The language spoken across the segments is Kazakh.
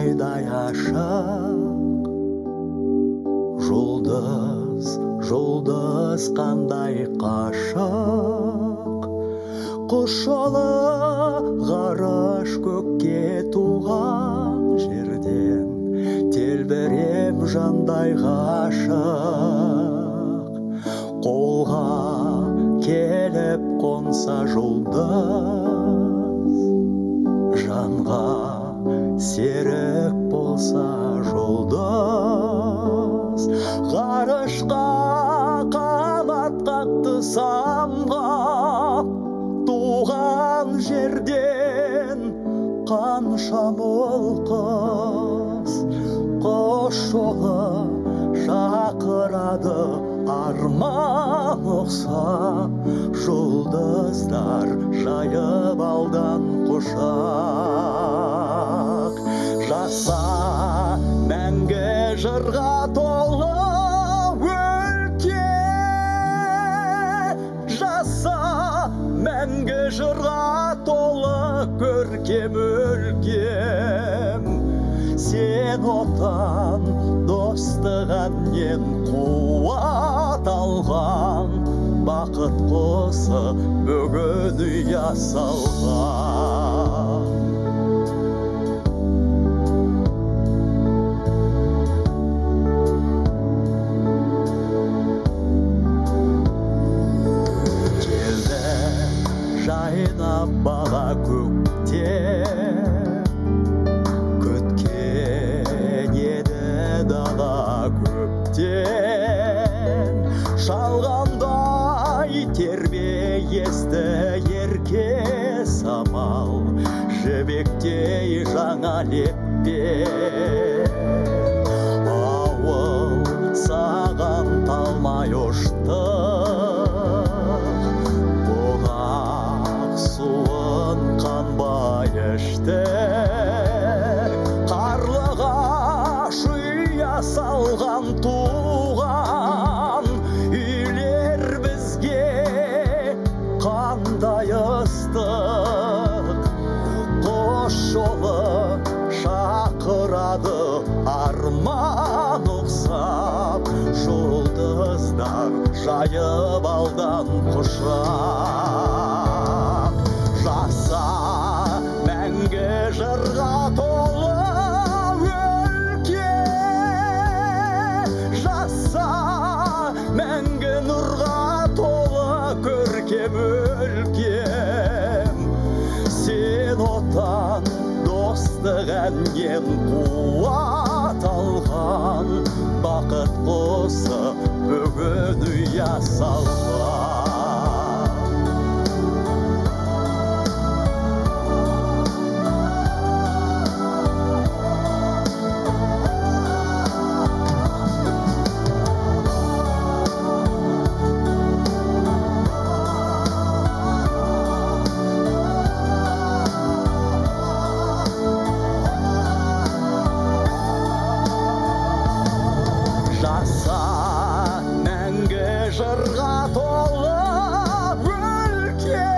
айдай ашық, жұлдыз, жұлдыз қандай қашық, құс жолы ғарыш көкке туған жерден телбірем жандай ғашық. Қолға келіп қонса жұлдыз, жанға серік болса жұлдыз, ғарышқа қанат қақты самғап, туған жерден қанша мол қыз. Құс жолы шақырады арман ұқса, жұлдыздар жайып алдан құшақ. Жаса мәңгі жырға толы өлке, жаса мәңгі жырға толы көркем өлкем. Сен отан достық әннен қуат алған, бақыт құсы бүгін ұя салған. Келді жайнап бала көктем, шалғандай тербейесті ерке самал, жібектей жаңа леппен. Ауыл саған талмай ұшты, бұлақ суын қанбай ішті. Қарлығаш ұя салған туған үйлер бізге қандай ыстық. Құс жолы шақырады арман ұқсап, жұлдыздар жайып алдан құшақ. Жаса мәңгі жырға толы өлке, жаса мәңгі нұрға толы көркем өлкем. Сен отан достық әннен қуат алған, бақыт құсы бүгін ұя салған. Жаса мәңгі жырға толы өлке,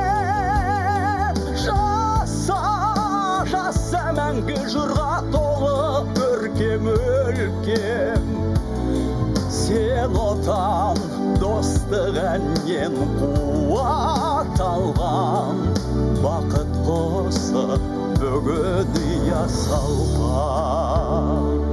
жаса, жаса мәңгі жырға толы көркем өлкем. Сен отан достық әннен қуат алған, бақыт құсы бүгін ұя салған.